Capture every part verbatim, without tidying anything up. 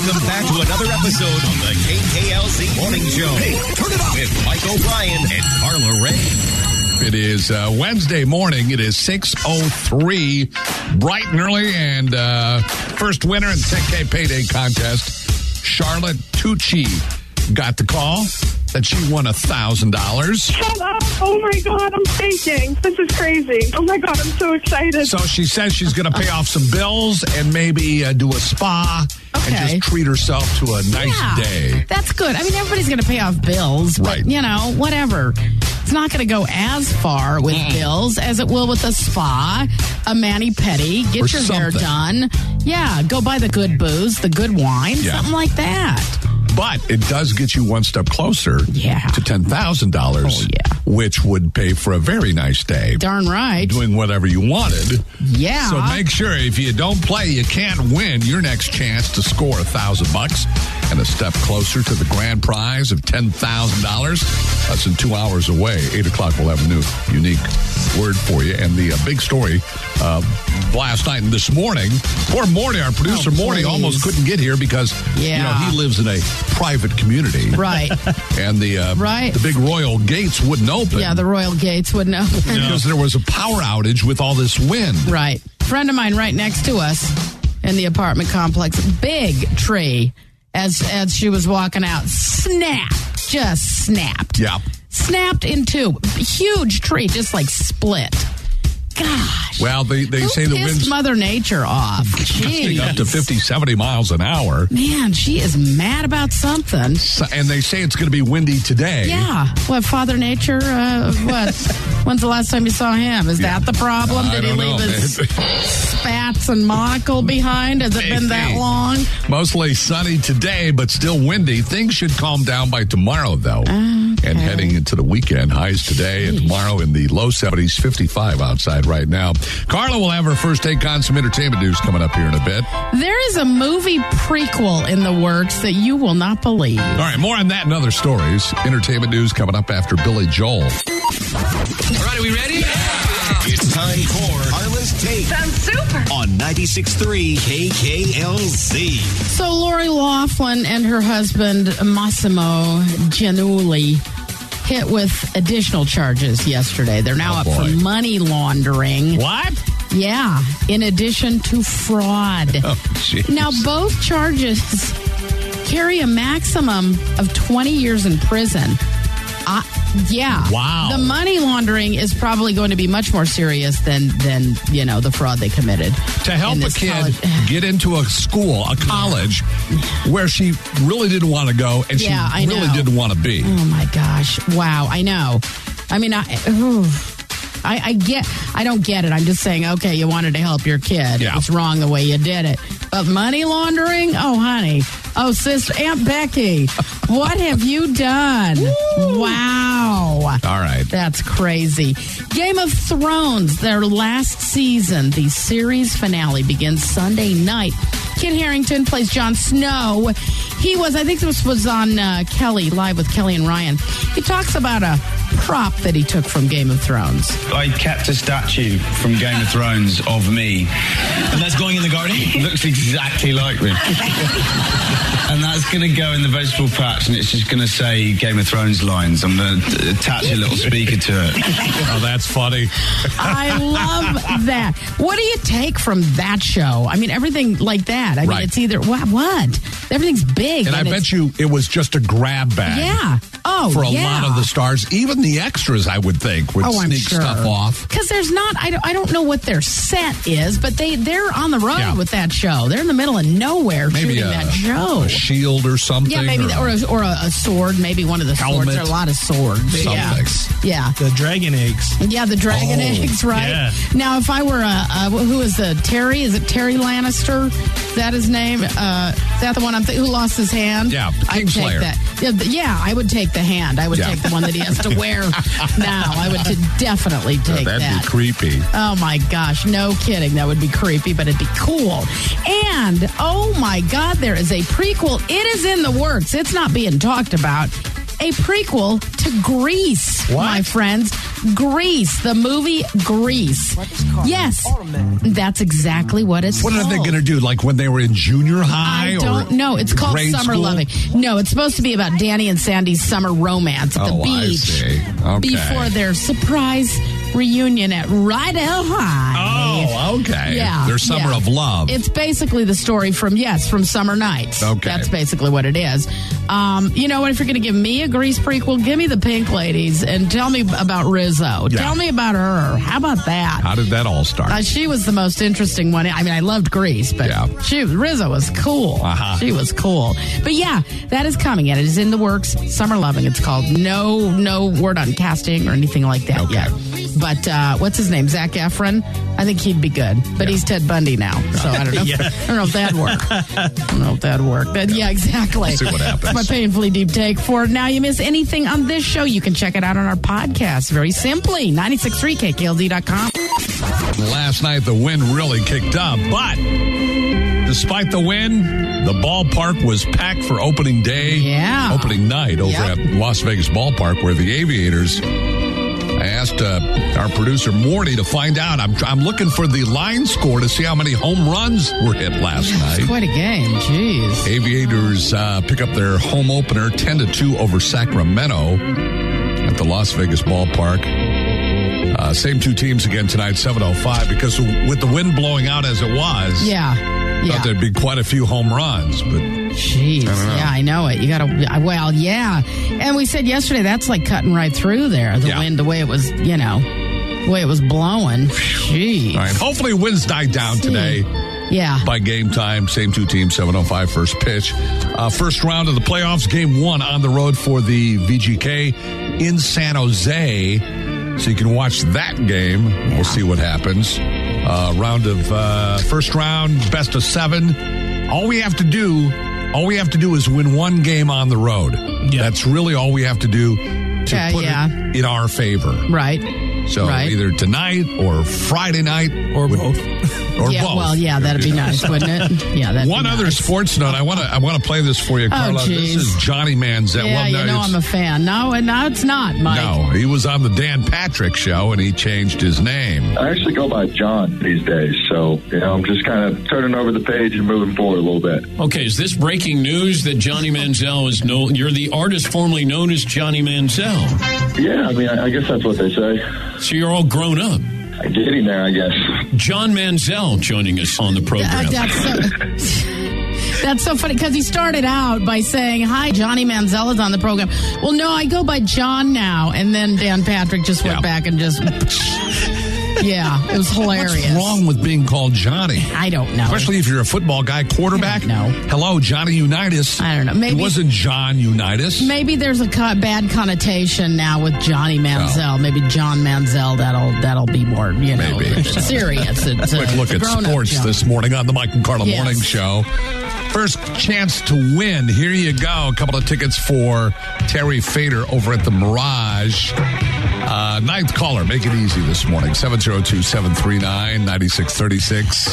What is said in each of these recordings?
Welcome back to another episode of the K K L Z Morning Show. Hey, turn it up with Mike O'Brien and Carla Ray. It is uh, Wednesday morning. It is six oh three, bright and early, and uh, first winner in the ten K Payday Contest, Charlotte Tucci, got the call that she won one thousand dollars. Shut up. Oh, my God. I'm shaking. This is crazy. Oh, my God. I'm so excited. So she says she's going to pay off some bills and maybe uh, do a spa Okay. and just treat herself to a nice yeah, day. That's good. I mean, everybody's going to pay off bills, but, Right. you know, whatever. It's not going to go as far with Mm. bills as it will with a spa, a mani-pedi, get Or your hair something. done. Yeah, go buy the good booze, the good wine, Yeah. something like that. But it does get you one step closer Yeah. to ten thousand dollars, Oh, yeah. which would pay for a very nice day. Darn right. Doing whatever you wanted. Yeah. So make sure if you don't play, you can't win your next chance to score a thousand bucks and a step closer to the grand prize of ten thousand dollars. That's in two hours away. Eight o'clock, we'll have a new unique word for you. And the uh, big story uh, last night and this morning, poor Morty, our producer Oh, Morty, please. almost couldn't get here because Yeah. you know he lives in a private community. Right. And the uh, Right. the big royal gates wouldn't open. Yeah, the Royal Gates wouldn't open. Because there was a power outage with all this wind. Right. Friend of mine right next to us in the apartment complex, big tree, as as she was walking out, snapped, just snapped. Yeah. Snapped in two. Huge tree, just like split. Gosh. Well, they, they Who say the pissed wind's Mother Nature off. gusting up to Jeez. fifty, seventy miles an hour. Man, she is mad about something. So, and they say it's going to be windy today. Yeah. What, Father Nature? Uh, what? When's the last time you saw him? Is Yeah. that the problem? I Did he don't leave know, his man. spats and monocle behind? Has it been that Maybe. long? Mostly sunny today, but still windy. Things should calm down by tomorrow, though. Okay. And heading into the weekend, highs today and tomorrow in the low seventies, fifty-five outside right now. Carla will have her first take on some entertainment news coming up here in a bit. There is a movie prequel in the works that you will not believe. All right, more on that and other stories. Entertainment news coming up after Billy Joel. All right, are we ready? It's time for Carla's Take. Sounds super. On ninety-six point three K K L Z. So Lori Loughlin and her husband Massimo Giannulli hit with additional charges yesterday. They're now Oh, up boy. for money laundering. What? Yeah, in addition to fraud. Oh, jeez. Now, both charges carry a maximum of twenty years in prison. Uh, yeah. Wow. The money laundering is probably going to be much more serious than, than you know, the fraud they committed. To help in a this kid college. get into a school, a college, where she really didn't want to go and Yeah, she I really know. didn't want to be. Oh, my gosh. Wow, I know. I mean, I... ooh. I, I get, I don't get it. I'm just saying, okay, you wanted to help your kid. Yeah. It's wrong the way you did it. But money laundering? Oh, honey. Oh, sister, Aunt Becky, what have you done? Wow. All right. That's crazy. Game of Thrones, their last season, the series finale begins Sunday night. Kit Harington plays Jon Snow. He was, I think this was on uh, Kelly, Live with Kelly and Ryan. He talks about a prop that he took from Game of Thrones. I kept a statue from Game of Thrones of me. And that's going in the garden? Looks exactly like me. And that's going to go in the vegetable patch, and it's just going to say Game of Thrones lines. I'm going to attach a little speaker to it. Oh, that's funny. I love that. What do you take from that show? I mean, everything like that. I Right. mean, it's either, what? what? Everything's big. And I it's- bet you it was just a grab bag. Yeah. Oh, For a yeah. lot of the stars, even the extras, I would think, would Oh, I'm sneak sure. stuff off. Because there's not, I don't, I don't know what their set is, but they, they're on the road Yeah. with that show. They're in the middle of nowhere Maybe shooting a, that show. a shield or something. Yeah, maybe, or, a, or a, a sword, maybe one of the Helmet. swords. There are a lot of swords. Something. Yeah. Yeah. The dragon eggs. Yeah, the dragon Oh, eggs, right? yeah. Now, if I were a, a who is the Terry? Is it Terry Lannister? Is that his name? Uh, is that the one I'm thinking? Who lost his hand? Yeah, I'd take Kingslayer. that. Yeah, th- yeah, I would take the hand. I would Yeah. take the one that he has to wear now. I would t- definitely Oh, take that'd that. be creepy. Oh my gosh, no kidding. That would be creepy, but it'd be cool. And oh my God, there is a prequel. It is in the works. It's not being talked about. A prequel to Grease, What? my friends. Grease, the movie Grease. Yes, that's exactly what it's What called. are they going to do? Like when they were in junior high? I don't or know. It's called grade Summer school? Loving. No, it's supposed to be about Danny and Sandy's summer romance at the Oh, I beach see. Okay. before their surprise reunion at Rydell High. Oh, okay. Yeah. Their summer yeah. of love. It's basically the story from, yes, from Summer Nights. Okay. That's basically what it is. Um, you know what? If you're going to give me a Grease prequel, give me the Pink Ladies and tell me about Rizzo. Yeah. Tell me about her. How about that? How did that all start? Uh, she was the most interesting one. I mean, I loved Grease, but Yeah. she Rizzo was cool. Uh-huh. She was cool. But yeah, that is coming, and it is in the works. Summer Loving, it's called. No, no word on casting or anything like that Okay. yet. But uh, what's his name? Zac Efron. I think he'd be good. But he's Ted Bundy now, so I don't know. Yeah. I don't know if that'd work. I don't know if that'd work. But yeah, exactly. We'll see what happens. That's my painfully deep take for now. You miss anything on this show, you can check it out on our podcast. Very simply, ninety-six point three K K L Z dot com. Last night, the wind really kicked up, but despite the wind, the ballpark was packed for opening day, Yeah. opening night over Yep. at Las Vegas Ballpark, where the Aviators. I asked uh, our producer Morty to find out. I'm I'm looking for the line score to see how many home runs were hit last night. It's quite a game. Jeez. Aviators uh, pick up their home opener ten to two over Sacramento at the Las Vegas Ballpark. Uh, same two teams again tonight, seven oh five, because with the wind blowing out as it was, Yeah. Yeah. thought there'd be quite a few home runs, but Jeez. Yeah, I know it. You got to, well, yeah. And we said yesterday that's like cutting right through there. The Yeah. wind, the way it was, you know, the way it was blowing. Jeez. all right, hopefully winds die down today Yeah. by game time. Same two teams, seven oh five first pitch. Uh, first round of the playoffs, game one on the road for the V G K in San Jose. So you can watch that game. We'll see what happens. Uh, round of uh, first round, best of seven. All we have to do, all we have to do is win one game on the road. Yeah. That's really all we have to do to Yeah, put yeah. it in our favor. Right. So Right. either tonight or Friday night Or would- both. or yeah, both. well, yeah, that'd be nice, wouldn't it? Yeah, that'd One be other nice. sports note. I want to I want to play this for you, Carla. This geez. is Johnny Manziel. Yeah, well, you no, know it's- I'm a fan. No, and no, it's not, Mike. no, he was on the Dan Patrick show and he changed his name. I actually go by John these days, so you know I'm just kind of turning over the page and moving forward a little bit. Okay, is this breaking news that Johnny Manziel is no? You're the artist formerly known as Johnny Manziel. Yeah, I mean, I, I guess that's what they say. So you're all grown up. I'm getting there, I guess. John Manziel joining us on the Uh, program. that's so. That's so funny because he started out by saying, "Hi, Johnny Manziel is on the program." Well, no, I go by John now, and then Dan Patrick just went Yeah. back and just, yeah, it was hilarious. What's wrong with being called Johnny? I don't know. Especially if you're a football guy, quarterback. I don't know. Hello, Johnny Unitas. I don't know. Maybe- it wasn't John Unitas. Maybe there's a co- bad connotation now with Johnny Manziel. Maybe John Manziel. That'll that'll be more, you know, Maybe. serious. It's, uh, Quick look it's a at grown-up sports John. this morning on the Mike and Carla Yes. Morning Show. First chance to win. Here you go. A couple of tickets for Terry Fader over at the Mirage. Uh, ninth caller. Make it easy this morning. seven oh two, seven three nine, nine six three six.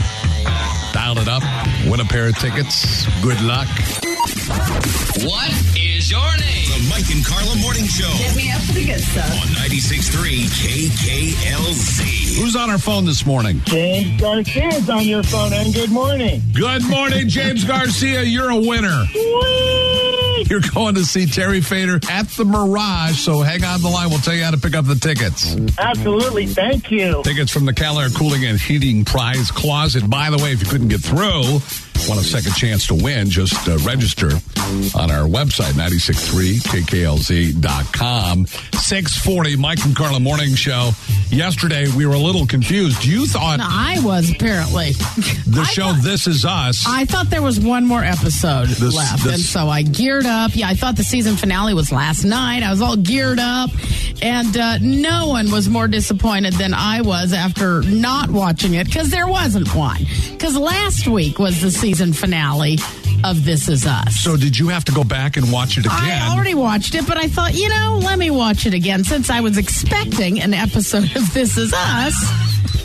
Dial it up. Win a pair of tickets. Good luck. What is your name? The Mike and Carla Morning Show. Get me up for the good stuff. On ninety-six point three K K L Z. Who's on our phone this morning? James Garcia is on your phone, and good morning. Good morning, James Garcia. You're a winner. You're going to see Terry Fader at the Mirage, so hang on the line. We'll tell you how to pick up the tickets. Absolutely, thank you. Tickets from the Cal Air Cooling and Heating Prize Closet. By the way, if you couldn't get through, want a second chance to win, just uh, register on our website, ninety-six point three K K L Z dot com. six forty, Mike and Carla Morning Show. Yesterday, we were a little confused. You thought No, I was apparently. the I show thought- This Is Us... I thought there was one more episode This- left, this- and so I geared up. Yeah, I thought the season finale was last night. I was all geared up, and uh, no one was more disappointed than I was after not watching it because there wasn't one. Because last week was the season finale of This Is Us. So did you have to go back and watch it again? I already watched it, but I thought, you know, let me watch it again since I was expecting an episode of This Is Us.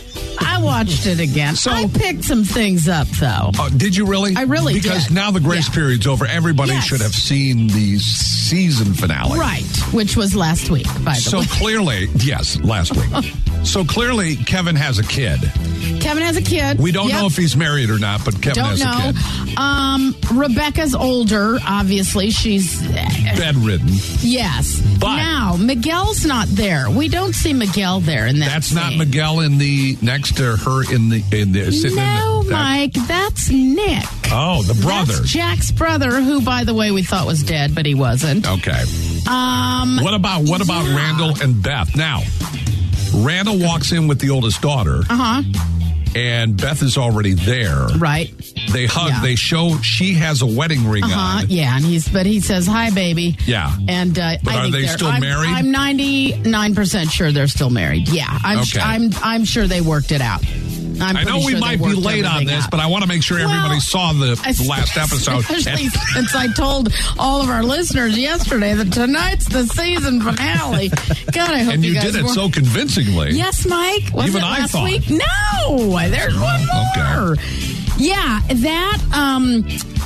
I watched it again. So- I picked some things up, though. Uh, did you really? I really because did. now the grace Yeah. period's over. Everybody Yes. should have seen the season finale. Right, which was last week, by the So way. clearly, yes, last week. So clearly, Kevin has a kid. Kevin has a kid. We don't Yep. know if he's married or not, but Kevin Don't has know. a kid. Um, Rebecca's older, obviously. She's, Bedridden. yes. But- now, Miguel's not there. We don't see Miguel there in that That's not scene. Miguel in the next to her in the in the sitting No, in the, that- Mike, that's Nick. Oh, the brother. That's Jack's brother, who, by the way, we thought was dead, but he wasn't. Okay. Um, What about what about yeah. Randall and Beth? Now, Randall walks in with the oldest daughter, Uh-huh. and Beth is already there. Right. They hug. Yeah. They show she has a wedding ring Uh-huh. on. Yeah, and he's but he says, "Hi, baby." Yeah. And uh, But I are think they they're- still I'm, married? I'm ninety-nine percent sure they're still married. Yeah, I'm Okay. I'm I'm sure they worked it out. I'm I know pretty we sure might they be worked late on everything this, out. but I want to make sure everybody Well, saw the, the last episode. Especially And- since I told all of our listeners yesterday that tonight's the season finale. God, I hope and you guys did it were- so convincingly. Yes, Mike. Was Even it I last thought. week? No, there's one more. Okay. Yeah, that. Um,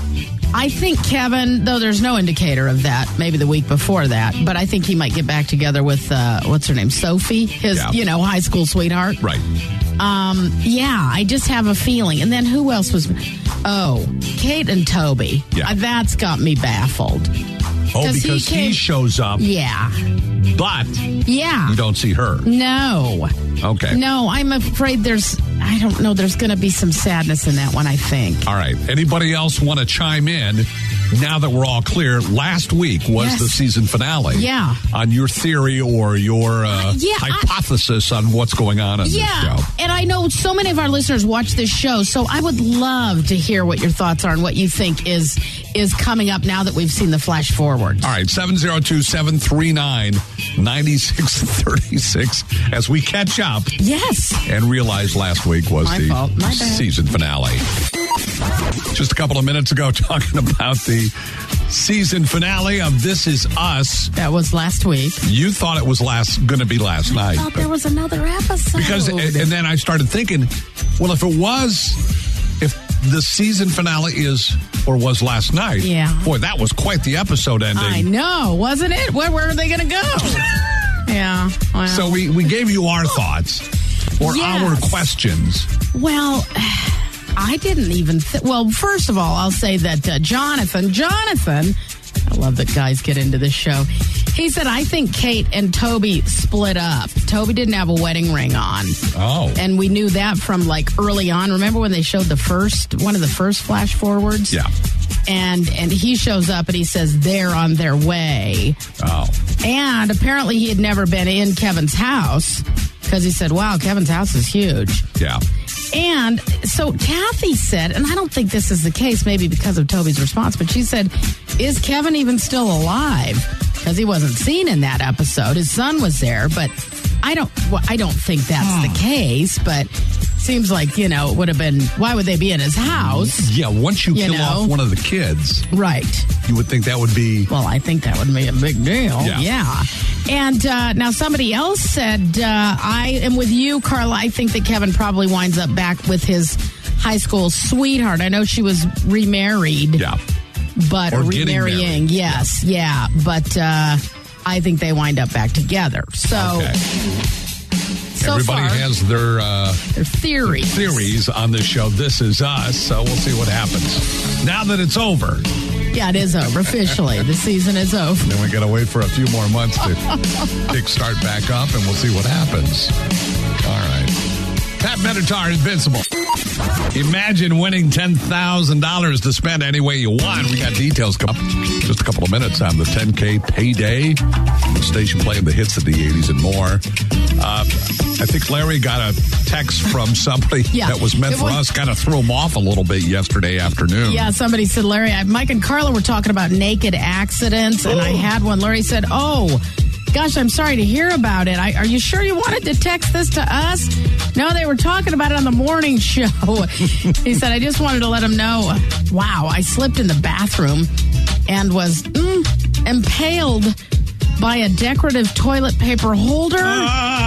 I think Kevin, though there's no indicator of that, maybe the week before that, but I think he might get back together with uh, what's her name, Sophie, his Yeah. you know high school sweetheart. Right. Um, yeah, I just have a feeling. And then who else was? Oh, Kate and Toby. Yeah. Uh, that's got me baffled. Oh, 'Cause he because he, came- shows up, Yeah, but yeah. you don't see her. No. Okay. No, I'm afraid there's, I don't know, there's going to be some sadness in that one, I think. All right. Anybody else want to chime in now that we're all clear? Last week was Yes. the season finale. Yeah. On your theory or your uh, yeah, I- hypothesis on what's going on in Yeah, this show. and I know so many of our listeners watch this show, so I would love to hear what your thoughts are and what you think is is coming up now that we've seen the flash forward. All right, seven oh two, seven three nine, nine six three six as we catch up Yes. and realize last week was My the fault. My bad. season finale. Just a couple of minutes ago, talking about the season finale of This Is Us. That was last week. You thought it was last going to be last I night. thought there was another episode. Because, and, and then I started thinking, well, if it was, if the season finale is or was last night, Yeah. boy, that was quite the episode ending. I know, wasn't it? Where, where are they going to go? Yeah. Well, So we, we gave you our thoughts or Yes. our questions. well I didn't even th- well, first of all, I'll say that uh, Jonathan, Jonathan, I love that guys get into this show. He said, I think Kate and Toby split up. Toby didn't have a wedding ring on. Oh. And we knew that from like early on. Remember when they showed the first, one of the first flash forwards? Yeah. And and he shows up and he says they're on their way. Oh. And apparently he had never been in Kevin's house because he said, wow, Kevin's house is huge. Yeah. And so Kathy said, and I don't think this is the case, maybe because of Toby's response, but she said, is Kevin even still alive? Because he wasn't seen in that episode. His son was there, but I don't well, I don't think that's the case, but seems like, you know, it would have been, why would they be in his house? Yeah, once you, You kill know. off one of the kids, Right. you would think that would be... Well, I think that would be a big deal. Yeah. Yeah. And uh, now somebody else said, uh, I am with you, Carla. I think that Kevin probably winds up back with his high school sweetheart. I know she was remarried. Yeah. But Or getting remarrying, married. yes. Yeah. But uh, I think they wind up back together. So, Okay. so Everybody far, has their... Uh, their theories. theories on this show. This Is Us, so we'll see what happens. Now that it's over, Yeah, it is over officially. The season is over. then we got to wait for a few more months to kickstart back up, and we'll see what happens. All right. Pat Benatar, Invincible. Imagine winning ten thousand dollars to spend any way you want. We got details coming up just a couple of minutes on the ten K payday. The station playing the hits of the eighties and more. Uh, I think Larry got a text from somebody Yeah. that was meant It for was- us, kind of threw him off a little bit yesterday afternoon. Yeah, somebody said, Larry, I, Mike and Carla were talking about naked accidents, and I had one. Larry said, oh, gosh, I'm sorry to hear about it. I, are you sure you wanted to text this to us? No, they were talking about it on the morning show. He said, I just wanted to let him know, wow, I slipped in the bathroom and was mm, impaled by a decorative toilet paper holder. Ah,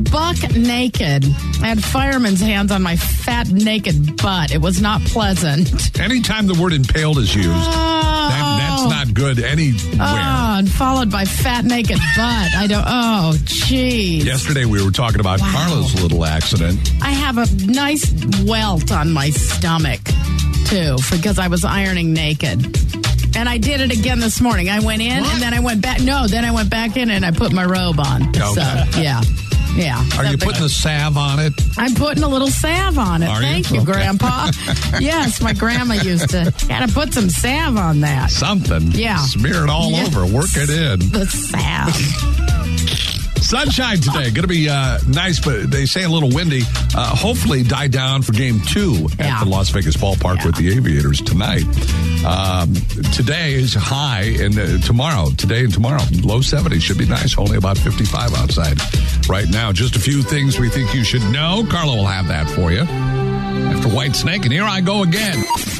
buck naked. I had fireman's hands on my fat, naked butt. It was not pleasant. Anytime the word impaled is used, Oh. that, that's not good anywhere. Oh, and followed by fat, naked butt. I don't, oh, jeez. Yesterday we were talking about Wow. Carla's little accident. I have a nice welt on my stomach, too, because I was ironing naked. And I did it again this morning. I went in, and then I went back. No, then I went back in, and I put my robe on. Okay. So, yeah. Yeah. Are you That- putting the salve on it? I'm putting a little salve on it. Are you? Thank you, Okay. Grandpa. Yes, my grandma used to. Gotta put some salve on that. Something. Yeah. Smear it all Yes. over. Work it in. The salve. Sunshine today. Going to be uh, nice, but they say a little windy. Uh, hopefully die down for game two Yeah. at the Las Vegas ballpark Yeah. with the Aviators tonight. Um, today is high, and uh, tomorrow, today and tomorrow, low seventies. Should be nice. Only about fifty-five outside right now. Just a few things we think you should know. Carla will have that for you after White Snake, and here I go again.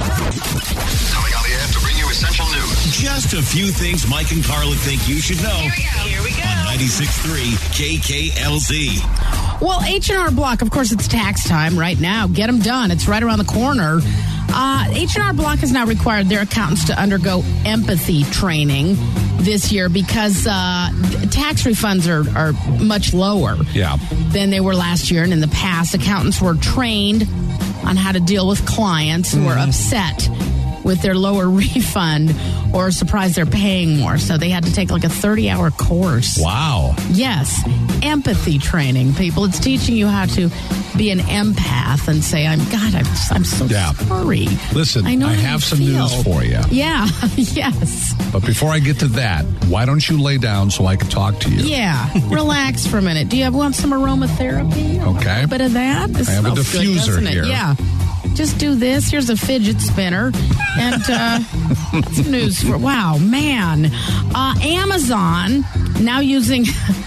Coming on the air to bring you essential news. Just a few things Mike and Carla think you should know. Here we go. Here we go. On ninety-six point three K K L Z. Well, H and R Block, of course, it's tax time right now. Get them done. It's right around the corner. Uh, H and R Block has now required their accountants to undergo empathy training this year because uh, tax refunds are, are much lower Yeah. than they were last year. And in the past, accountants were trained on how to deal with clients who are upset with their lower refund or surprised they're paying more. So they had to take like a thirty-hour course. Wow. Yes, empathy training, people. It's teaching you how to be an empath and say, "I'm God, I'm I'm so Yeah. sorry." Listen, I, know I how have you some feel. news for you. Yeah, yes, But before I get to that, why don't you lay down so I can talk to you? yeah. Relax for a minute. Do you have want some aromatherapy? Okay. A bit of that. This I have a smells good, diffuser doesn't it? here. Yeah. Just do this. Here's a fidget spinner. And uh, some news for, wow, man. Uh, Amazon now using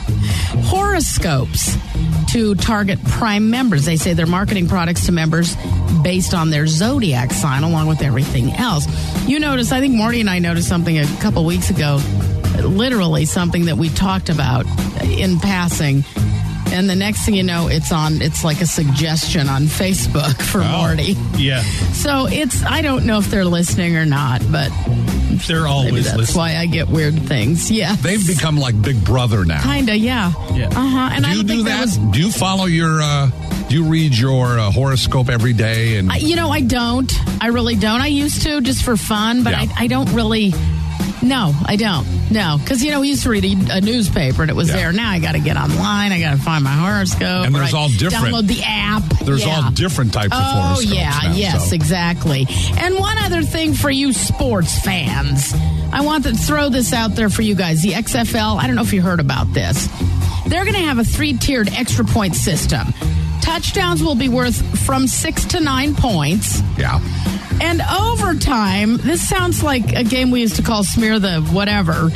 horoscopes to target Prime members. They say they're marketing products to members based on their zodiac sign along with everything else. You notice, I think Morty and I noticed something a couple weeks ago, literally something that we talked about in passing. And the next thing you know, it's on, it's like a suggestion on Facebook for Morty. Yeah. So it's, I don't know if they're listening or not, but They're maybe always that's listening. why I get weird things. Yeah. They've become like Big Brother now. Kinda, yeah. Yeah. Uh-huh. And do I you don't do think that? that was, Do you follow your, uh, do you read your uh, horoscope every day? And I, you know, I don't. I really don't. I used to just for fun, but Yeah. I, I don't really. No, I don't. No, because, you know, we used to read a, a newspaper and it was Yeah. there. Now I got to get online. I got to find my horoscope. And or there's I all different. Download the app. there's Yeah. all different types of Oh, horoscopes yeah, now, yes, so. exactly. And one other thing for you sports fans. I want to throw this out there for you guys. The X F L, I don't know if you heard about this. They're going to have a three-tiered extra point system. Touchdowns will be worth from six to nine points. Yeah. And overtime, this sounds like a game we used to call Smear the Whatever.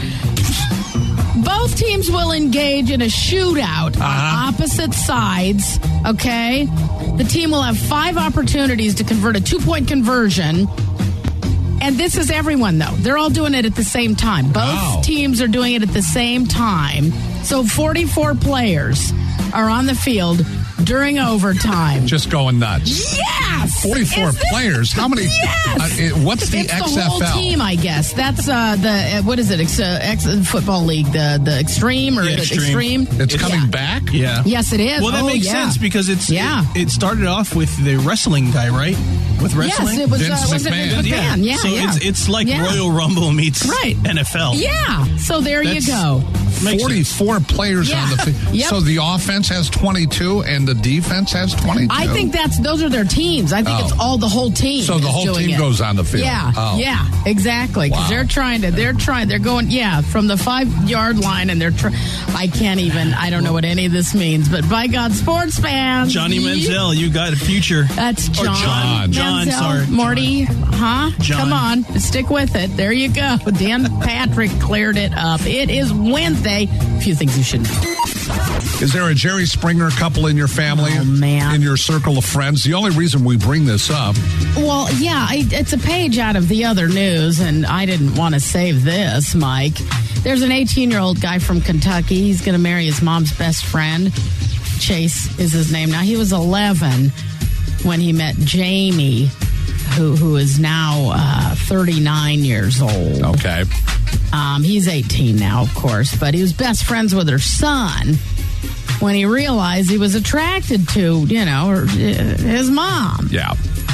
Both teams will engage in a shootout Uh-huh. on opposite sides, okay? The team will have five opportunities to convert a two-point conversion. And this is everyone, though. They're all doing it at the same time. Both Wow. teams are doing it at the same time. So forty-four players are on the field during overtime. Just going nuts. Yes! forty-four Is this- players. How many? Yes! Uh, it- what's the it's X F L? the whole team, I guess. That's uh, the uh, what is it? Ex- uh, Ex- football league, the the extreme or Yeah, the Extreme. extreme? It's coming Yeah. back? Yeah. Yes, it is. Well, that Oh, makes yeah. sense because it's Yeah. It, it started off with the wrestling guy, right? With wrestling. Yes, it was. Vince uh, was it McMahon. Vince McMahon? Yeah, so yeah. it's it's like Yeah. Royal Rumble meets Right. N F L. Yeah. So there That's- you go. Makes sense. forty-four players Yeah. on the field. Yep. So the offense has twenty-two and the defense has twenty-two. I think that's those are their teams. I think Oh. it's all the whole team. So the is whole doing team it. goes on the field. Yeah, Oh. yeah, exactly. Because Wow. they're trying to, they're trying, they're going, yeah, from the five yard line, and they're. Tr- I can't even. I don't know what any of this means, but by God, sports fans, Johnny ye- Manziel, you got a future. That's Or John. John. John, Manziel. sorry. Morty, huh? John. Come on, stick with it. There you go. Dan Patrick cleared it up. It is Wednesday. A few things you should know. Is there a Jerry Springer couple in your family? Oh, man. In your circle of friends? The only reason we bring this up. Well, yeah, I, it's a page out of the other news, and I didn't want to save this, Mike. There's an eighteen-year-old guy from Kentucky. He's going to marry his mom's best friend. Chase is his name. Now, he was eleven when he met Jamie, who who is now uh, thirty-nine years old. Okay. Um, he's eighteen now, of course, but he was best friends with her son when he realized he was attracted to, you know, her, his mom. Yeah.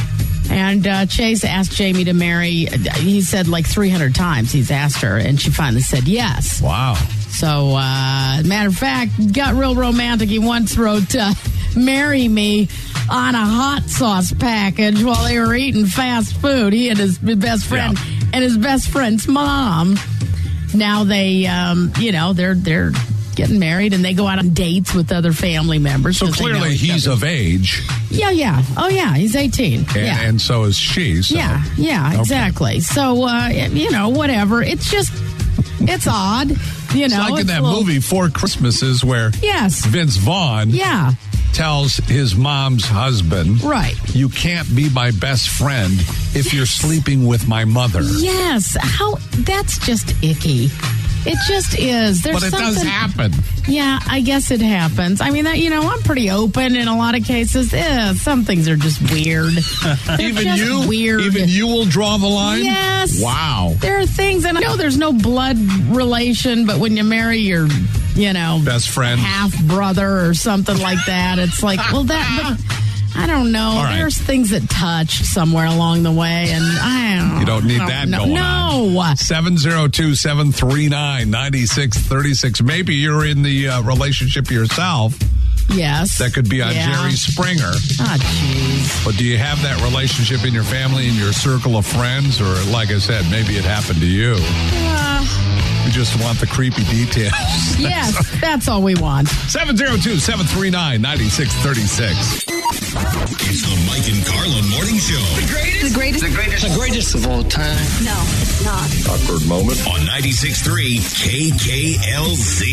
And uh, Chase asked Jamie to marry. He said like three hundred times he's asked her, and she finally said yes. Wow. So, uh, matter of fact, got real romantic. He once wrote, uh, marry me on a hot sauce package while they were eating fast food. He and his best friend Yeah. and his best friend's mom. Now they, um, you know, they're they're getting married and they go out on dates with other family members. So 'cause they know clearly each he's other. of age. Yeah, yeah. Oh, yeah. He's eighteen. And, yeah. and so is she. So. Yeah, yeah, Okay. exactly. So, uh, you know, whatever. It's just, it's odd. You It's know, like in it's that a little- movie Four Christmases where Yes. Vince Vaughn Yeah. tells his mom's husband, Right. you can't be my best friend if you're sleeping with my mother. Yes. How? That's just icky. It just is. There's But it something, does happen. Yeah, I guess it happens. I mean, that, you know, I'm pretty open in a lot of cases. Eh, some things are just weird. They're Even just you? Weird. Even you will draw the line? Yes. Wow. There are things, and I know there's no blood relation, but when you marry your, you know, Best friend. half brother or something like that, it's like, well, that, but I don't know. All right. There's things that touched somewhere along the way, and I don't You don't need I that know. going no. on. seven oh two, seven three nine, nine six three six. Maybe you're in the uh, relationship yourself. Yes. That could be on Yeah. Jerry Springer. Ah, jeez. But do you have that relationship in your family, in your circle of friends? Or, like I said, maybe it happened to you. Uh, You just want the creepy details. yes, that's all we want. seven oh two, seven three nine, nine six three six. It's the Mike and Carlin Morning Show. The greatest. The greatest. The greatest. The greatest of all time. No, it's not. Awkward moment on ninety-six point three K K L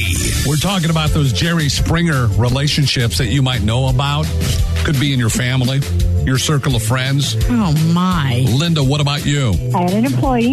Z. We're talking about those Jerry Springer relationships that you might know about. Could be in your family, your circle of friends. Oh, my. Linda, what about you? I had an employee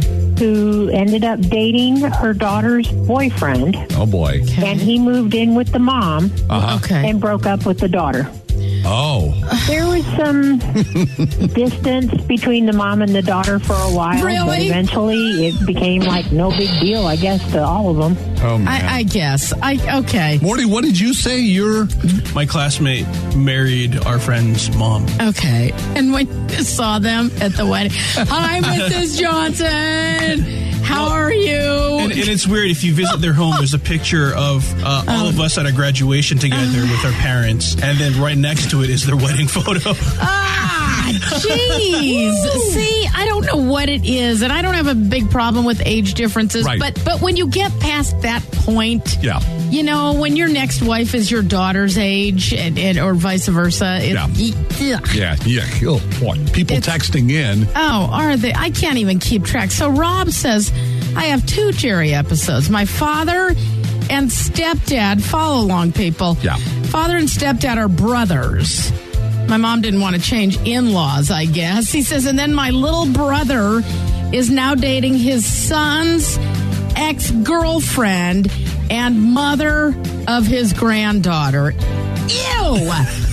who ended up dating her daughter's boyfriend, Oh, boy. and he moved in with the mom Uh-huh. Okay. and broke up with the daughter. Oh. There was some distance between the mom and the daughter for a while, but Really? eventually it became like no big deal, I guess, to all of them. Oh, man. I, I guess. I Okay. Morty, what did you say? You're... My classmate married our friend's mom. Okay. And when you saw them at the wedding, hi, Missus Johnson. How are you? And, and it's weird, if you visit their home, there's a picture of uh, all of us at a graduation together with our parents, and then right next to it is their wedding photo. Ah, jeez. See, I don't know what it is, and I don't have a big problem with age differences, Right. but but when you get past that point, Yeah. you know, when your next wife is your daughter's age, and, and or vice versa, it, Yeah. yeah. Yeah, yeah. Oh, boy. People It's- texting in. Oh, are they? I can't even keep track. So Rob says, I have two Jerry episodes. My father and stepdad, follow along, people. Yeah. Father and stepdad are brothers. My mom didn't want to change in-laws, I guess. He says, and then my little brother is now dating his son's ex-girlfriend and mother of his granddaughter. Ew!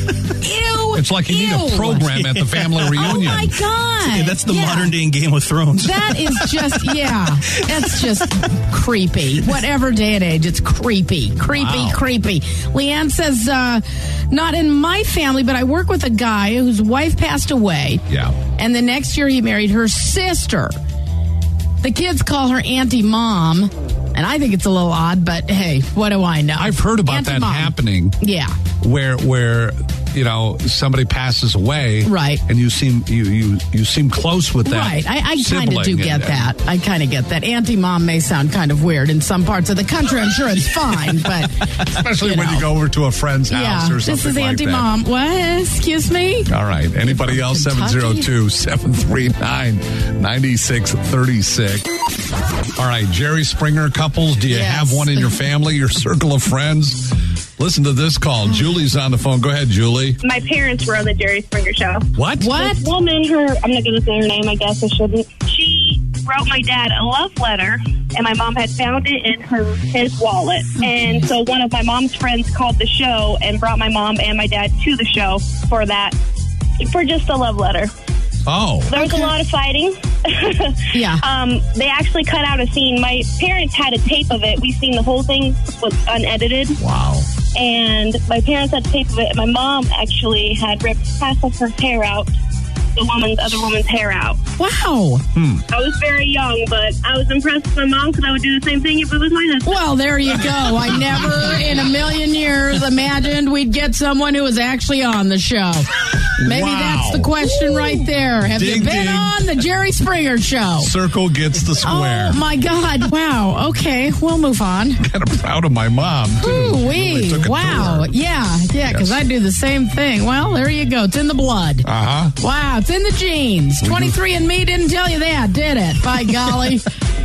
Ew! It's like you need a Ew. program at the family reunion. Oh, my God. Yeah, that's the Yeah. modern day Game of Thrones. That is just, yeah, that's just creepy. Whatever day and age, it's creepy. Creepy, Wow. creepy. Leanne says, uh, not in my family, but I work with a guy whose wife passed away. Yeah. And the next year he married her sister. The kids call her Auntie Mom. And I think it's a little odd, but hey, what do I know? I've heard about Auntie that Mom. happening. Yeah. Where, where, you know, somebody passes away, Right. And you seem you you you seem close with that, Right. I, I kind of sibling. do get And- that. I kind of get that. Auntie Mom may sound kind of weird in some parts of the country. I'm sure it's fine, but especially you when know. you go over to a friend's house Yeah, or something this is like Auntie that. Mom. What? Excuse me? All right. Anybody else? seven oh two, seven three nine, nine six three six. All right. Jerry Springer couples. Do you Yes. have one in your family, your circle of friends? Listen to this call. Julie's on the phone. Go ahead, Julie. My parents were on the Jerry Springer show. What? What? This woman, her, I'm not going to say her name, I guess I shouldn't. She wrote my dad a love letter, and my mom had found it in her his wallet. And so one of my mom's friends called the show and brought my mom and my dad to the show for that, for just a love letter. Oh. There was Okay. a lot of fighting. Yeah. Um, they actually cut out a scene. My parents had a tape of it. We've seen the whole thing was unedited. Wow. And my parents had tape of it. My mom actually had ripped half of her hair out, the woman's other woman's hair out. Wow. I was very young, but I was impressed with my mom because I would do the same thing if it was my husband. Well, there you go. I never in a million years imagined we'd get someone who was actually on the show. Maybe Wow. that's the question right there. Have Ding, you been ding. on the Jerry Springer show? Circle gets the square. Oh, my God. Wow. Okay, we'll move on. Kind of proud of my mom, too. Ooh, Really wee. took it to Wow. her. Yeah, yeah, because Yes. I do the same thing. Well, there you go. It's in the blood. Uh-huh. Wow, it's in the genes. twenty-three and me didn't tell you that, did it? By golly.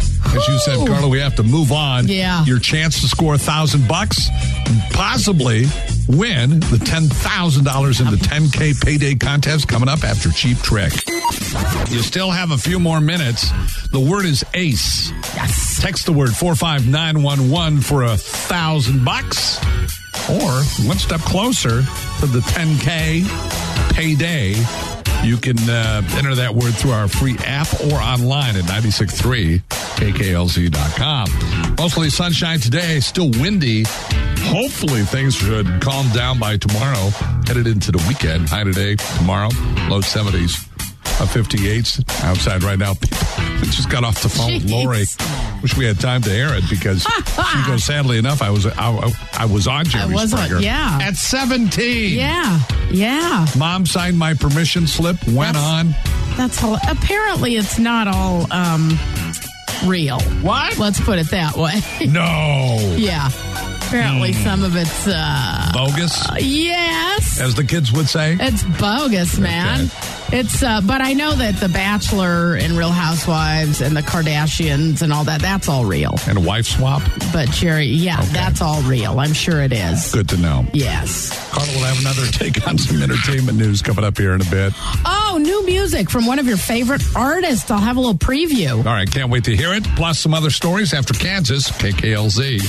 As you said, Carla, we have to move on. Yeah. Your chance to score a thousand bucks, possibly win the ten thousand dollars in the ten K payday contest coming up after Cheap Trick. You still have a few more minutes. The word is ACE. Yes. Text the word four five nine one one for a thousand bucks, or one step closer to the ten K payday. You can uh, enter that word through our free app or online at nine six three K K L Z dot com. Mostly sunshine today, still windy. Hopefully things should calm down by tomorrow. Headed into the weekend. High today, tomorrow, low seventies. Uh, fifty-eights outside right now. We just got off the phone with Lori. Wish we had time to air it because she goes, sadly enough, I was I, I was on Jerry I was on- Springer. yeah. At seventeen. Yeah, yeah. Mom signed my permission slip, went That's- on. That's all. Apparently, it's not all um, real. What? Let's put it that way. No. Yeah. Apparently, Hmm. some of it's uh, Bogus, yes. as the kids would say. It's bogus, man. It's, uh, but I know that The Bachelor and Real Housewives and the Kardashians and all that, that's all real. And a wife swap. But Jerry, yeah, that's all real. I'm sure it is. Good to know. Yes. Carla will have another take on some entertainment news coming up here in a bit. Oh, new music from one of your favorite artists. I'll have a little preview. All right, can't wait to hear it. Plus some other stories after Kansas, K K L Z.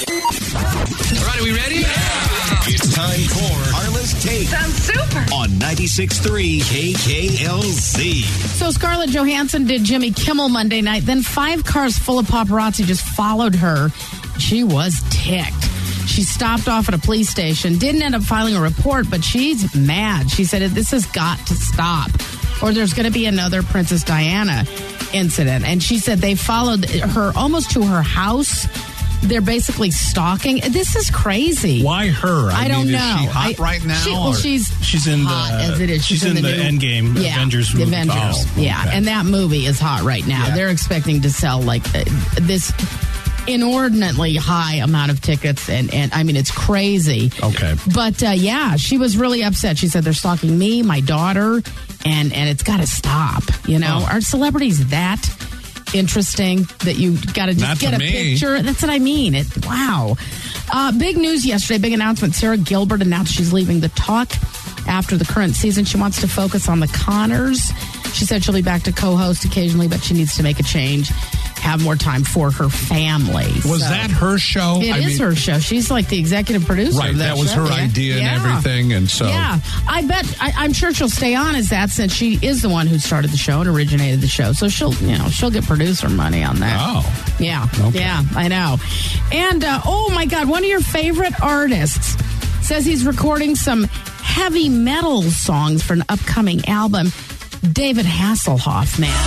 All right, are we ready? It's time for Carla's Take. Sounds super. On ninety-six point three K K L Z. So Scarlett Johansson did Jimmy Kimmel Monday night. Then five cars full of paparazzi just followed her. She was ticked. She stopped off at a police station, didn't end up filing a report, but she's mad. She said, this has got to stop, or there's going to be another Princess Diana incident. And she said they followed her almost to her house. They're basically stalking. This is crazy. Why her? I, I don't mean, know. Is she hot I- right now? She, well, or- she's She's in the hot as it is. she's, in, the, new- Endgame yeah, Avengers the movie. Avengers. Oh, Yeah, okay. and that movie is hot right now. Yeah. They're expecting to sell like uh, this inordinately high amount of tickets, and and I mean it's crazy. Okay. But uh, yeah, she was really upset. She said they're stalking me, my daughter, and and it's got to stop. You know, Oh. are celebrities that interesting that you got to just Not get to a me. picture? That's what I mean. It wow. Uh, big news yesterday. Big announcement. Sarah Gilbert announced she's leaving The Talk after the current season. She wants to focus on the Connors. She said she'll be back to co-host occasionally, but she needs to make a change, have more time for her family. Was So- that her show? It I is mean- her show. She's like the executive producer. Right, of that, that was show. her Yeah. idea and Yeah. everything, and so- yeah, I bet I, I'm sure she'll stay on as that since she is the one who started the show and originated the show. So she'll, you know, she'll get producer money on that. Oh. yeah, Okay. yeah, I know. And uh, oh my God, one of your favorite artists says he's recording some heavy metal songs for an upcoming album. David Hasselhoff, man.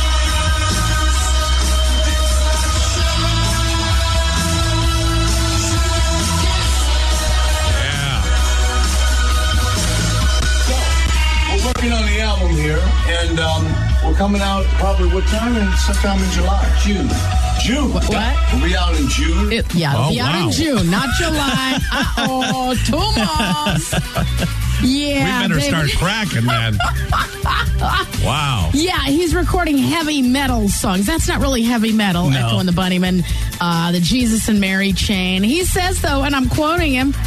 We're working on the album here, and um, we're coming out probably what time? In sometime in July, June. June. What? We'll be out in June. It, yeah, Oh, be out wow. in June, not July. Uh-oh, two months. Yeah. We better David- start cracking, man. Wow. Yeah, he's recording heavy metal songs. That's not really heavy metal. No. Echo and the Bunnymen, uh, the Jesus and Mary chain. He says, though, and I'm quoting him,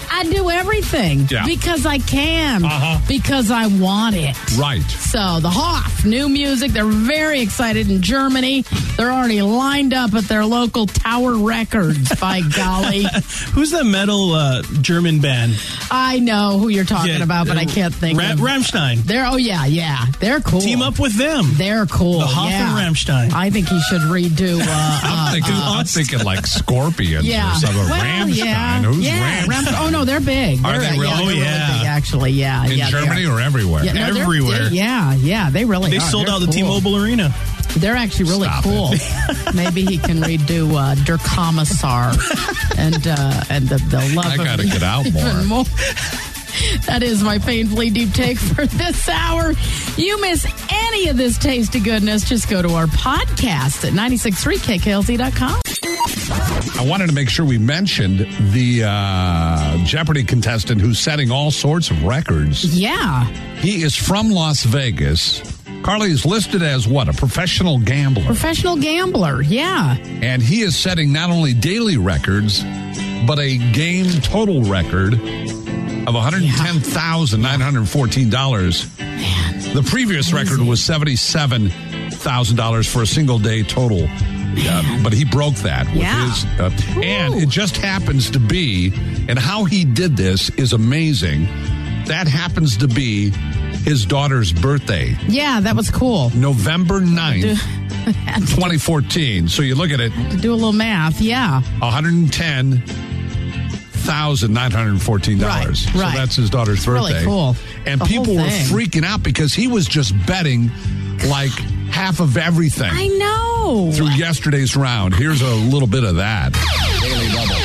I do everything Yeah. because I can, Uh-huh. because I want it. Right. So the Hoff, new music. They're very excited in Germany. They're already lined up at their local Tower Records, by golly. Who's that metal uh, German band? I know who you're talking Yeah, about, but I can't think Ra- of Rammstein. They're, oh, yeah, yeah. They're cool. Team up with them. They're cool. The Hoff yeah. and Rammstein. I think he should redo. Uh, I'm uh, thinking, uh, I'm thinking like Scorpions yeah. or something. Well, Rammstein. yeah. Who's yeah. Rammstein? Ramst- oh, no, they're big. Are They're, they really? Yeah, Oh, they're yeah. really big, actually, yeah. In yeah, they Germany are. or everywhere? Yeah, no, they're- Everywhere. they- yeah, yeah, they really They are. sold They're out the cool. T-Mobile Arena. They're actually really Stop cool. Maybe he can redo uh, Der Kommissar and uh, and the, the love I of gotta get out even more. more. That is my painfully deep take for this hour. You miss any of this tasty goodness, just go to our podcast at nine six three K K L Z dot com. I wanted to make sure we mentioned the uh, Jeopardy contestant who's setting all sorts of records. Yeah. He is from Las Vegas. Carly is listed as what? A professional gambler. Professional gambler, yeah. And he is setting not only daily records, but a game total record of one hundred ten thousand nine hundred fourteen dollars. Man. The previous Crazy. record was seventy-seven thousand dollars for a single day total. Uh, but he broke that with Yeah. his. Uh, and it just happens to be, and how he did this is amazing. That happens to be his daughter's birthday, Yeah, that was cool. November ninth, twenty fourteen. So you look at it, To do a little math, yeah. one hundred ten thousand nine hundred fourteen dollars. Right, So right. that's his daughter's really birthday. cool. And The people whole were thing. freaking out because he was just betting like half of everything I know. through yesterday's round. Here's a little bit of that. Daily double.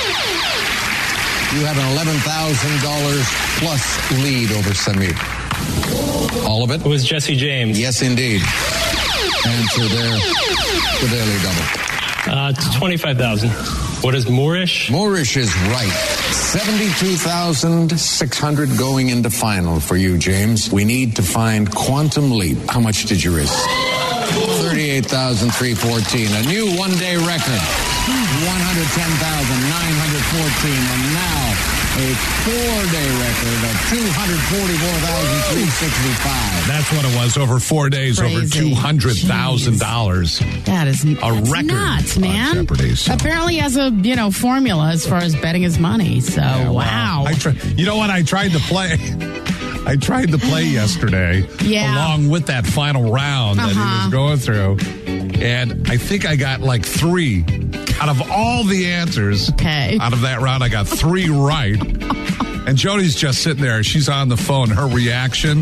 You have an eleven thousand dollars plus lead over Samir. All of it? It was Jesse James. Yes, indeed. Answer there. The daily double. Uh, twenty-five thousand. What is Moorish? Moorish is right. seventy-two thousand six hundred going into final for you, James. We need to find Quantum Leap. How much did you risk? thirty-eight thousand three hundred fourteen. A new one-day record. one hundred ten thousand nine hundred fourteen. And now a four-day record of two hundred forty-four thousand three hundred sixty-five. That's what it was over four days, over Crazy. two hundred thousand dollars. That is A that's record nuts, on man. Jeopardy, so. Apparently has a, you know, formula as far as betting his money. So, Yeah, wow. I try, you know what? I tried to play. I tried to play yesterday Yeah. along with that final round that he Uh-huh. was going through. And I think I got like three out of all the answers. Okay. Out of that round, I got three right. And Jody's just sitting there. She's on the phone. Her reaction.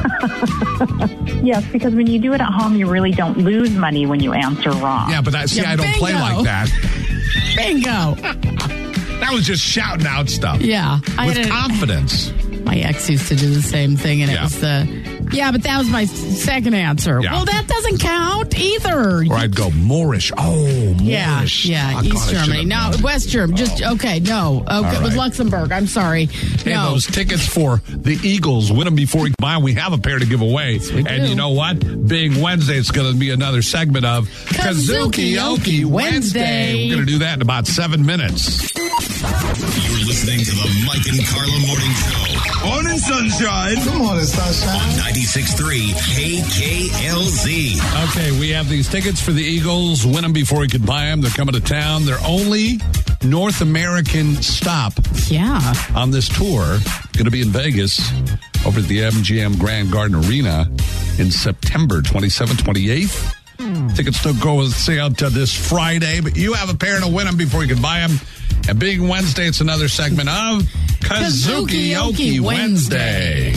Yes, because when you do it at home, you really don't lose money when you answer wrong. Yeah, but I, see, Yeah, I don't play bingo. like that. Bingo. That was just shouting out stuff. Yeah. I With had a- confidence. My ex used to do the same thing, and Yeah. it was the, yeah, but that was my second answer. Yeah. Well, that doesn't count either. Or I'd go Moorish. Oh, Yeah, Moorish. yeah, Oh, East God, I Germany. should've No, known. West Germany. Just, okay, no. Okay, All with right. Luxembourg. I'm sorry. Hey, no. those tickets for the Eagles, win them before you buy them. We have a pair to give away. we And do. you know what? Being Wednesday, it's going to be another segment of Kazuki Oki Wednesday. We're going to do that in about seven minutes. You're listening to the Mike and Carla Morning Show. Morning, sunshine. Good morning, sunshine. ninety-six point three K K L Z. Okay, we have these tickets for the Eagles. Win them before you can buy them. They're coming to town. They're only North American stop Yeah. on this tour. Going to be in Vegas over at the M G M Grand Garden Arena in September twenty-seventh, twenty-eighth. Tickets still go with sale to this Friday, but you have a pair to win them before you can buy them. And being Wednesday, it's another segment of Kazuki Oki Wednesday.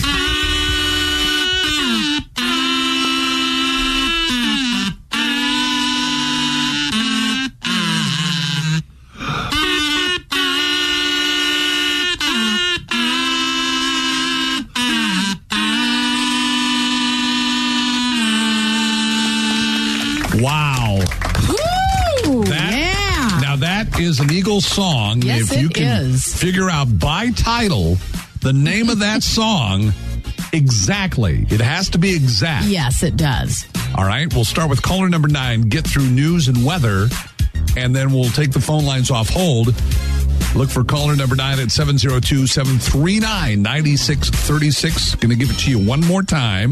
Wow. Woo! That- yeah. Now that is an Eagles song. Yes, if you it can is. figure out by title the name of that song exactly. It has to be exact. Yes, it does. All right. We'll start with caller number nine, get through news and weather, and then we'll take the phone lines off hold. Look for caller number nine at seven zero two, seven three nine, nine six three six. Going to give it to you one more time.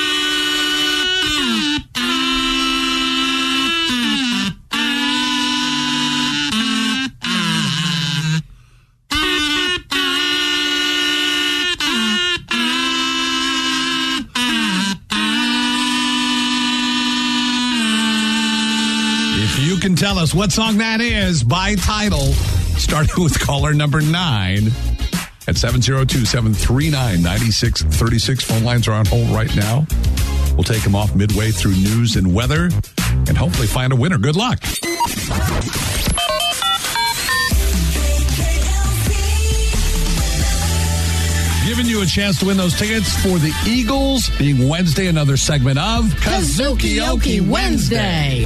If you can tell us what song that is by title, starting with caller number nine at seven zero two, seven three nine, nine six three six. Phone lines are on hold right now. We'll take them off midway through news and weather and hopefully find a winner. Good luck. Giving you a chance to win those tickets for the Eagles, being Wednesday, another segment of Kazookie Wednesday.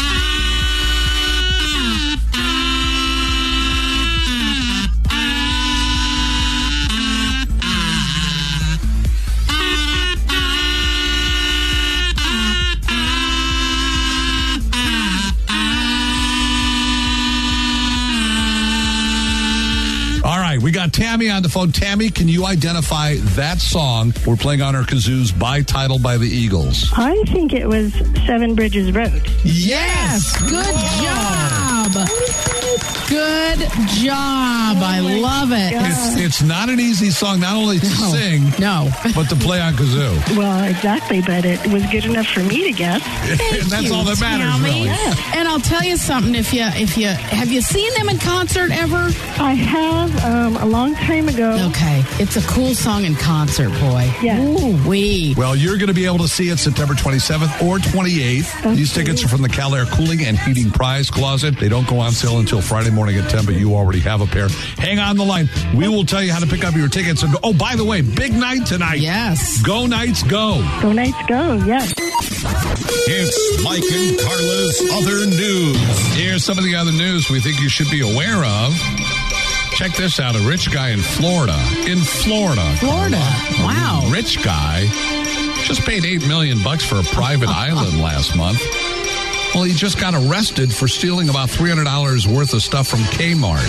We got Tammy on the phone. Tammy, can you identify that song we're playing on our kazoos by title by the Eagles? I think it was Seven Bridges Road. Yes! Good job! Good job. I love it. It's, it's not an easy song, not only to no, sing, no, but to play on kazoo. Well, exactly, but it was good enough for me to guess. And that's you, all that matters, Tammy. really. Yeah. And I'll tell you something. If you, if you, have you seen them in concert ever? I have um, a long time ago. Okay, it's a cool song in concert, boy. Yeah. Ooh wee. Well, you're going to be able to see it September twenty-seventh or twenty-eighth. Okay. These tickets are from the Cal Air Cooling and Heating Prize Closet. They don't go on sale until Friday morning at ten, but you already have a pair. Hang on the line. We will tell you how to pick up your tickets. And go, oh, by the way, big night tonight. Yes. Go Knights, go. Go Knights, go, yes. It's Mike and Carla's Other News. Here's some of the other news we think you should be aware of. Check this out. A rich guy in Florida. In Florida. Florida. Wow. A rich guy just paid eight million bucks for a private island last month. Well, he just got arrested for stealing about three hundred dollars worth of stuff from Kmart.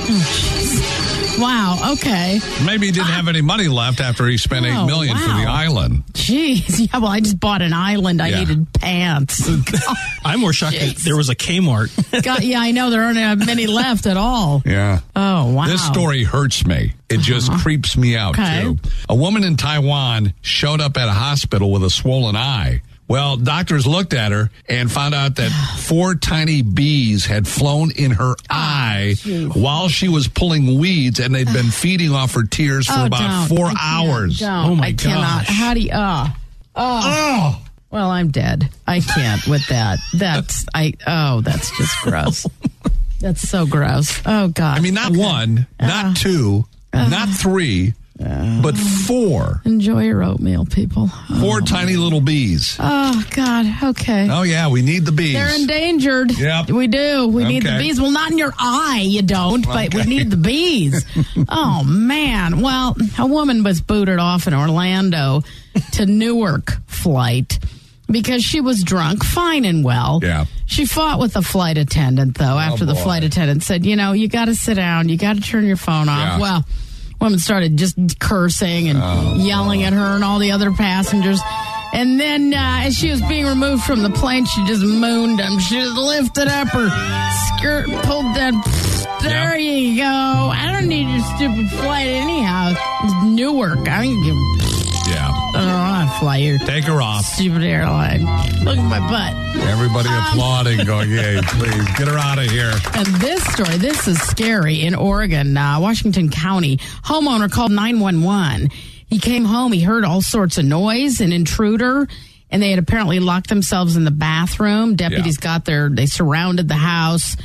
Oh, wow. Okay. Maybe he didn't have any money left after he spent oh, eight million dollars wow. for the island. Jeez. Yeah, well, I just bought an island. I Yeah. needed pants. I'm more shocked that there was a Kmart. God, yeah, I know. There aren't many left at all. Yeah. Oh, wow. This story hurts me. It just uh-huh. creeps me out, okay. too. A woman in Taiwan showed up at a hospital with a swollen eye. Well, doctors looked at her and found out that four tiny bees had flown in her oh, eye geez. while she was pulling weeds, and they'd been feeding off her tears for oh, about don't. four I hours. Don't. Oh, my I gosh. cannot. How do you... Oh. Oh. Oh. Well, I'm dead. I can't with that. That's... I. Oh, that's just gross. That's so gross. Oh, God. I mean, not okay. one, uh, not two, uh, not three, uh, but four. Enjoy your oatmeal, people. Oh. Four tiny little bees. Oh, God. Okay. Oh, yeah, we need the bees. They're endangered. Yep. We do. We okay. need the bees. Well, not in your eye, you don't, but okay. we need the bees. Oh, man. Well, a woman was booted off an Orlando to Newark flight because she was drunk, fine and well. Yeah. She fought with the flight attendant, though, after oh, the flight attendant said, you know, you got to sit down. You got to turn your phone off. Yeah. Well, woman started just cursing and oh, yelling boy. at her and all the other passengers. And then uh, as she was being removed from the plane, she just mooned him. She just lifted up her skirt, pulled that. There yep. you go. I don't need your stupid flight anyhow. It's Newark. I don't give. Yeah. I don't want to fly here. Take her off. Stupid airline. Look at my butt. Everybody um, applauding, going, yay, please, get her out of here. And this story, this is scary. In Oregon, uh, Washington County, homeowner called nine one one. He came home, he heard all sorts of noise, an intruder, and they had apparently locked themselves in the bathroom. Deputies yeah. got there, they surrounded the house,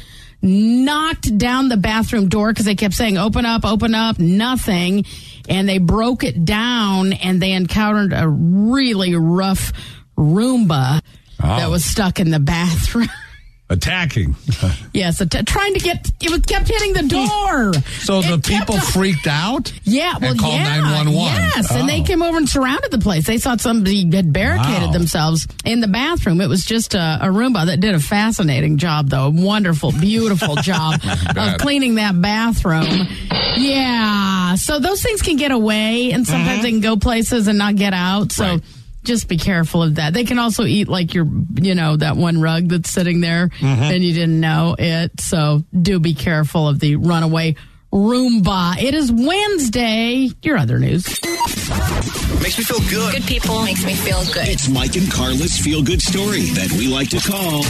knocked down the bathroom door because they kept saying, open up, open up, nothing. And they broke it down, and they encountered a really rough Roomba oh. that was stuck in the bathroom. attacking. Yes, att- trying to get, it was kept hitting the door. So the It kept people on- freaked out? Yeah, well, and called yeah. nine one one. Yes, Oh. and they came over and surrounded the place. They thought somebody had barricaded Wow. themselves in the bathroom. It was just a, a Roomba that did a fascinating job, though. A wonderful, beautiful job of cleaning that bathroom. Yeah, so those things can get away, and sometimes Mm-hmm. they can go places and not get out. So. Right. Just be careful of that. They can also eat like your, you know, that one rug that's sitting there Mm-hmm. and you didn't know it. So do be careful of the runaway Roomba. It is Wednesday. Your other news. Makes me feel good. Good people makes me feel good. It's Mike and Carla's feel-good story that we like to call...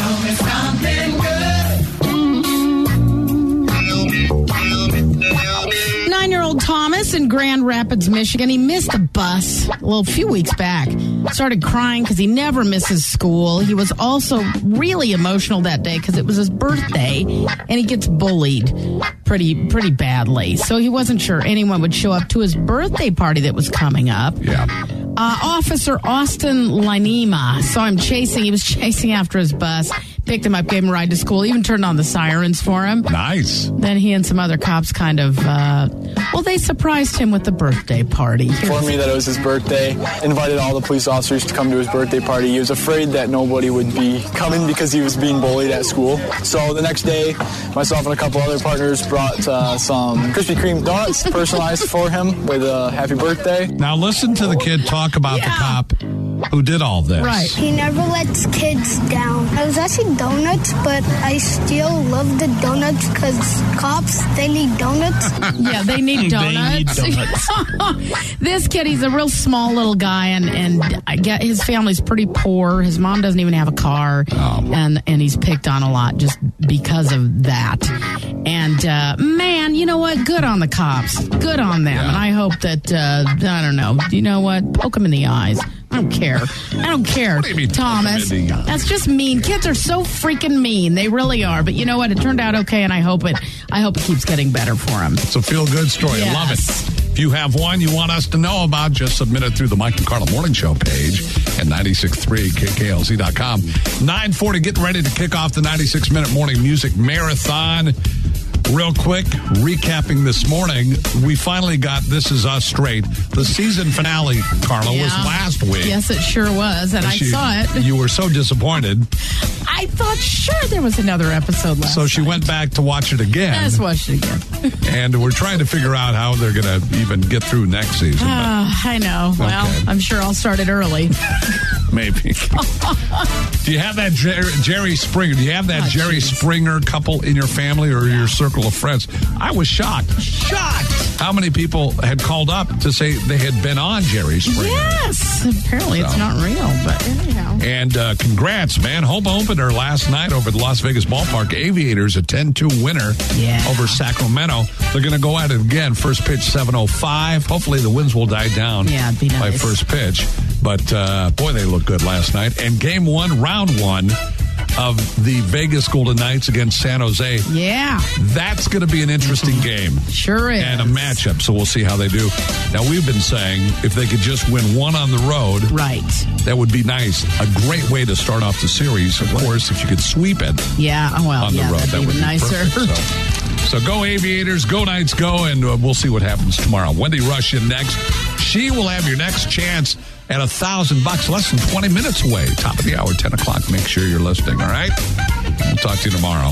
Nine-year-old Thomas in Grand Rapids, Michigan, he missed a bus well, a few weeks back. Started crying because he never misses school. He was also really emotional that day because it was his birthday, and he gets bullied pretty pretty badly. So he wasn't sure anyone would show up to his birthday party that was coming up. Yeah. Uh, Officer Austin Lanima saw him chasing. He was chasing after his bus, picked him up, gave him a ride to school, even turned on the sirens for him. Nice. Then he and some other cops kind of, uh, well, they surprised him with the birthday party. Informed me that it was his birthday, invited all the police officers to come to his birthday party. He was afraid that nobody would be coming because he was being bullied at school. So the next day, myself and a couple other partners brought uh, some Krispy Kreme donuts personalized for him with a happy birthday. Now listen to the kid talk about the cop who did all this. Right. He never lets kids down. I was actually donuts, but I still love the donuts because cops, they need donuts. Yeah, they need donuts. They need donuts. This kid, he's a real small little guy, and, and I get his family's pretty poor. His mom doesn't even have a car, Oh. and, and he's picked on a lot just because of that. And, uh, man, you know what? Good on the cops. Good on them. And I hope that, uh, I don't know, you know what? Poke them in the eyes. I don't care. I don't care, do you mean, Thomas. poke 'em in the eyes? That's just mean. Kids are so freaking mean. They really are. But you know what? It turned out okay, and I hope it. I hope it keeps getting better for him. It's a feel-good story. I love Yes. it. If you have one you want us to know about, just submit it through the Mike and Carla Morning Show page at nine six three K K L Z dot com. nine forty, getting ready to kick off the ninety-six minute morning music marathon. Real quick, recapping this morning, we finally got This Is Us straight. The season finale, Carla, was Yeah. last week. Yes, it sure was, and I She- saw it. You were so disappointed. I thought sure there was another episode left. So she went back to watch it again. Let's watch it again. And we're trying to figure out how they're going to even get through next season. Uh, I know. Well, Okay. I'm sure I'll start it early. Maybe. Do you have that Jer- Jerry Springer? Do you have that Oh, Jerry geez. Springer couple in your family or your circle of friends? I was shocked. Shocked. How many people had called up to say they had been on Jerry Springer? Yes. Apparently it's So. not real, but anyhow. And uh, congrats, man. Home opener last night over at the Las Vegas Ballpark. Aviators, a ten two winner Yeah. over Sacramento. They're going to go at it again. First pitch, seven oh five. Hopefully the winds will die down Yeah, it'd be by nice. first pitch. But, uh, boy, they look good last night. And game one, round one of the Vegas Golden Knights against San Jose. Yeah. That's going to be an interesting game. Sure is. And a matchup, so we'll see how they do. Now, we've been saying if they could just win one on the road, Right. that would be nice. A great way to start off the series, of course, if you could sweep it Yeah. Well, on yeah, the road. that'd That be would even be nicer. perfect. So, so go Aviators, go Knights, go, and uh, we'll see what happens tomorrow. Wendy Rush in next. She will have your next chance at a thousand bucks, less than twenty minutes away. Top of the hour, ten o'clock. Make sure you're listening, all right? We'll talk to you tomorrow.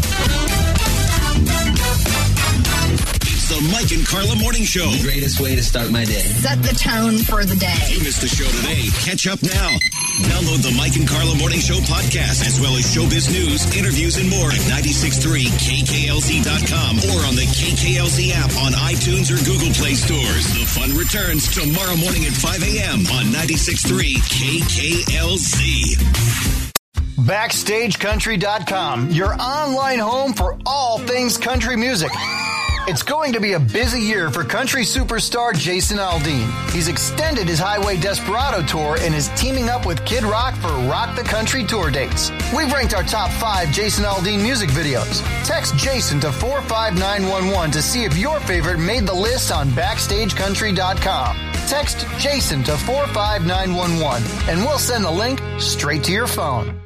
It's the Mike and Carla Morning Show. The greatest way to start my day. Set the tone for the day. If you missed the show today, catch up now. Download the Mike and Carla Morning Show podcast, as well as showbiz news, interviews, and more at nine six three K K L Z dot com or on the K K L Z app on iTunes or Google Play stores. The fun returns tomorrow morning at five a.m. on ninety-six point three K K L Z. Backstage Country dot com, your online home for all things country music. It's going to be a busy year for country superstar Jason Aldean. He's extended his Highway Desperado tour and is teaming up with Kid Rock for Rock the Country tour dates. We've ranked our top five Jason Aldean music videos. Text Jason to four five nine one one to see if your favorite made the list on Backstage Country dot com. Text Jason to four five nine one one and we'll send the link straight to your phone.